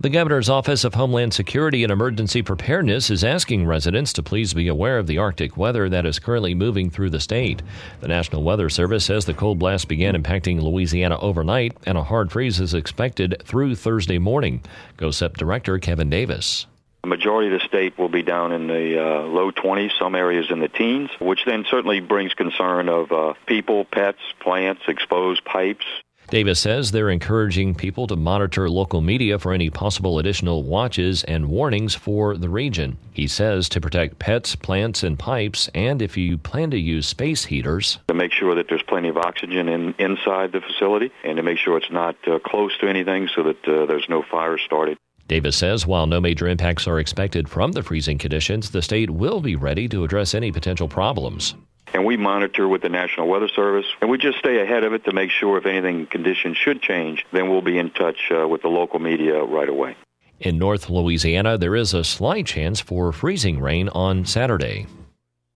The Governor's Office of Homeland Security and Emergency Preparedness is asking residents to please be aware of the Arctic weather that is currently moving through the state. The National Weather Service says the cold blast began impacting Louisiana overnight, and a hard freeze is expected through Thursday morning. GOHSEP Director Kevin Davis. The majority of the state will be down in the low 20s, some areas in the teens, which then certainly brings concern of people, pets, plants, exposed pipes. Davis says they're encouraging people to monitor local media for any possible additional watches and warnings for the region. He says to protect pets, plants, and pipes, and if you plan to use space heaters, to make sure that there's plenty of oxygen inside the facility and to make sure it's not close to anything so that there's no fire started. Davis says while no major impacts are expected from the freezing conditions, the state will be ready to address any potential problems. And we monitor with the National Weather Service, and we just stay ahead of it to make sure if anything, conditions should change, then we'll be in touch with the local media right away. In North Louisiana, there is a slight chance for freezing rain on Saturday.